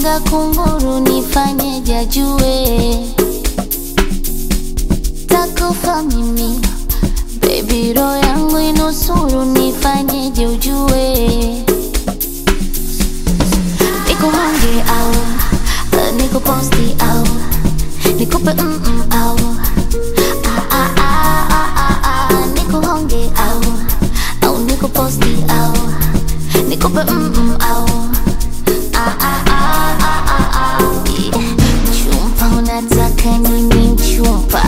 Naga kunguru nifanyeje ajue takufa mimi. Baby roho yangu inusuru nifanyeje ujue. Nikuhonge au nikuposti au nikupe au nikuhonge au nikuposti au nikupe au chumpa unataka nini mchumpa,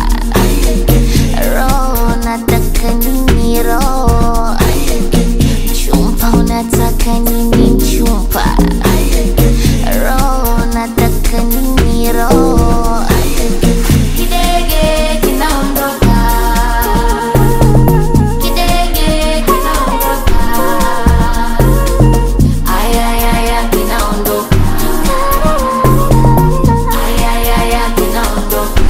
roho nataka nini roho, chumpa unataka nini mchumpa, roho nataka nini roho. Kidege kinaondoka, kidege kinaondoka, ayayaya kinaondoka, ayayaya kinaondoka.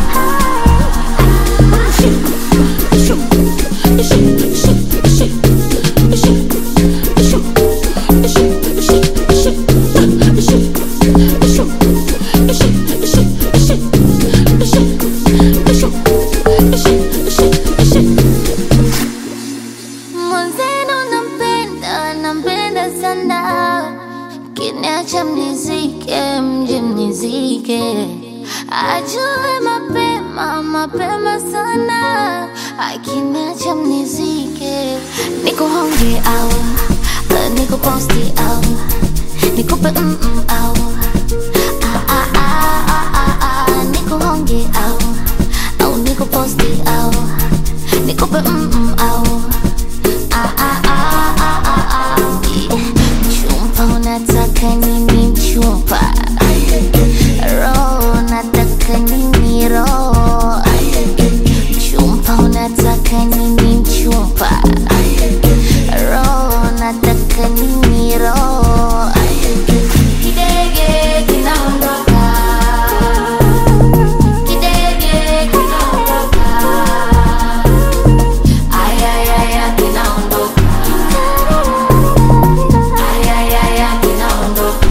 Mwanzenu nampenda sana, kiniacha mnizike, mje mnizike, ajue mapema sana, akiniacha mnizike. Nikuhonge au nikuposti au nikupe au nikuhonge au nikuposti au nikupe au chumpa unataka nini mchumpa, roho nataka nini roho, chumpa unataka nini mchumpa, roho nataka nini roho. Kidege kinaondoka, kidege kinaondoka, ayayaya kinaondoka, ayayaya kinaondoka.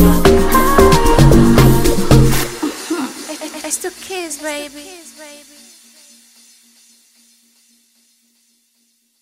It's the kids, baby.